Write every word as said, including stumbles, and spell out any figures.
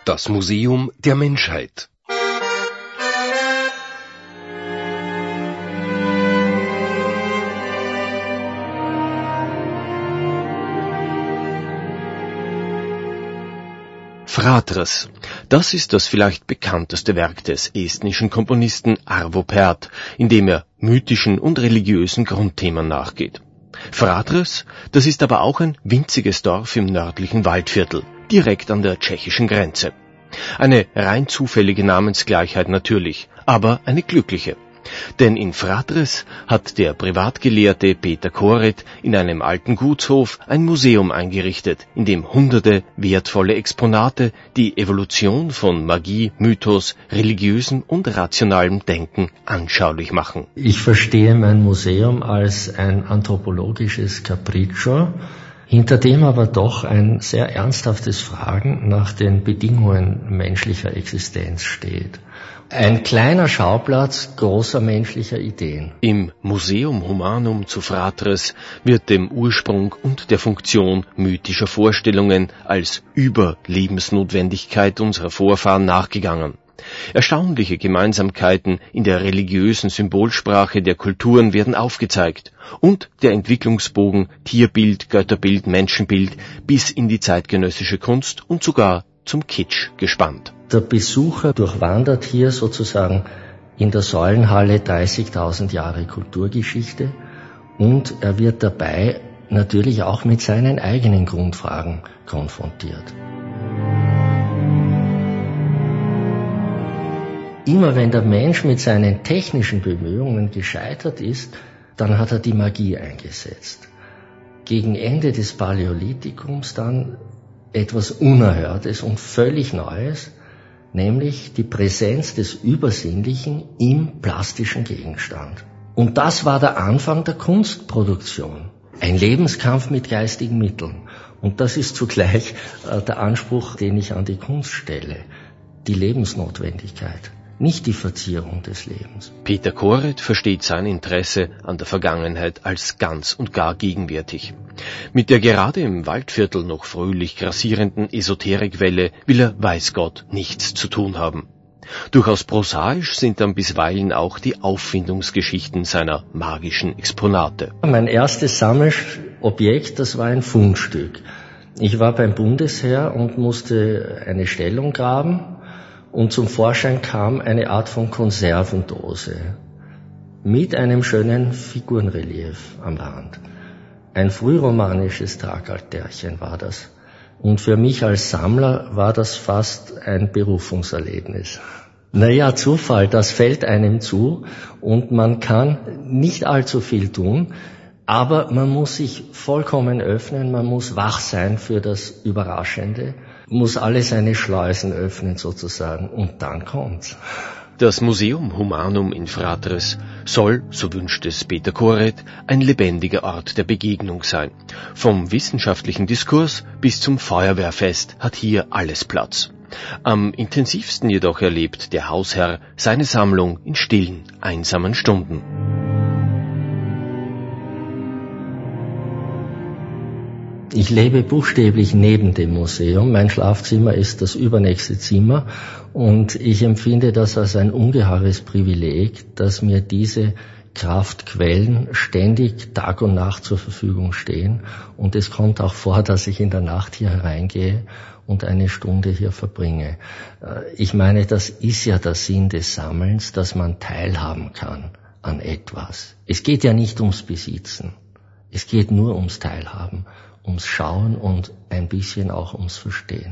Das Museum der Menschheit. Fratres. Das ist das vielleicht bekannteste Werk des estnischen Komponisten Arvo Pärt, in dem er mythischen und religiösen Grundthemen nachgeht. Fratres, das ist aber auch ein winziges Dorf im nördlichen Waldviertel, direkt an der tschechischen Grenze. Eine rein zufällige Namensgleichheit natürlich, aber eine glückliche. Denn in Fratres hat der Privatgelehrte Peter Koret in einem alten Gutshof ein Museum eingerichtet, in dem hunderte wertvolle Exponate die Evolution von Magie, Mythos, religiösem und rationalem Denken anschaulich machen. Ich verstehe mein Museum als ein anthropologisches Capriccio, hinter dem aber doch ein sehr ernsthaftes Fragen nach den Bedingungen menschlicher Existenz steht. Ein kleiner Schauplatz großer menschlicher Ideen. Im Museum Humanum zu Fratres wird dem Ursprung und der Funktion mythischer Vorstellungen als Überlebensnotwendigkeit unserer Vorfahren nachgegangen. Erstaunliche Gemeinsamkeiten in der religiösen Symbolsprache der Kulturen werden aufgezeigt und der Entwicklungsbogen Tierbild, Götterbild, Menschenbild bis in die zeitgenössische Kunst und sogar zum Kitsch gespannt. Der Besucher durchwandert hier sozusagen in der Säulenhalle dreißigtausend Jahre Kulturgeschichte und er wird dabei natürlich auch mit seinen eigenen Grundfragen konfrontiert. Immer wenn der Mensch mit seinen technischen Bemühungen gescheitert ist, dann hat er die Magie eingesetzt. Gegen Ende des Paläolithikums dann etwas Unerhörtes und völlig Neues, nämlich die Präsenz des Übersinnlichen im plastischen Gegenstand. Und das war der Anfang der Kunstproduktion. Ein Lebenskampf mit geistigen Mitteln. Und das ist zugleich äh, der Anspruch, den ich an die Kunst stelle. Die Lebensnotwendigkeit, nicht die Verzierung des Lebens. Peter Koret versteht sein Interesse an der Vergangenheit als ganz und gar gegenwärtig. Mit der gerade im Waldviertel noch fröhlich grassierenden Esoterikwelle will er, weiß Gott, nichts zu tun haben. Durchaus prosaisch sind dann bisweilen auch die Auffindungsgeschichten seiner magischen Exponate. Mein erstes Sammelobjekt, das war ein Fundstück. Ich war beim Bundesheer und musste eine Stellung graben und zum Vorschein kam eine Art von Konservendose mit einem schönen Figurenrelief am Rand. Ein frühromanisches Tragaltärchen war das. Und für mich als Sammler war das fast ein Berufungserlebnis. Naja, Zufall, das fällt einem zu und man kann nicht allzu viel tun, aber man muss sich vollkommen öffnen, man muss wach sein für das Überraschende, muss alle seine Schleusen öffnen sozusagen und dann kommt's. Das Museum Humanum in Fratres soll, so wünscht es Peter Koret, ein lebendiger Ort der Begegnung sein. Vom wissenschaftlichen Diskurs bis zum Feuerwehrfest hat hier alles Platz. Am intensivsten jedoch erlebt der Hausherr seine Sammlung in stillen, einsamen Stunden. Ich lebe buchstäblich neben dem Museum. Mein Schlafzimmer ist das übernächste Zimmer und ich empfinde das als ein ungeheures Privileg, dass mir diese Kraftquellen ständig Tag und Nacht zur Verfügung stehen. Und es kommt auch vor, dass ich in der Nacht hier hereingehe und eine Stunde hier verbringe. Ich meine, das ist ja der Sinn des Sammelns, dass man teilhaben kann an etwas. Es geht ja nicht ums Besitzen. Es geht nur ums Teilhaben, ums Schauen und ein bisschen auch ums Verstehen.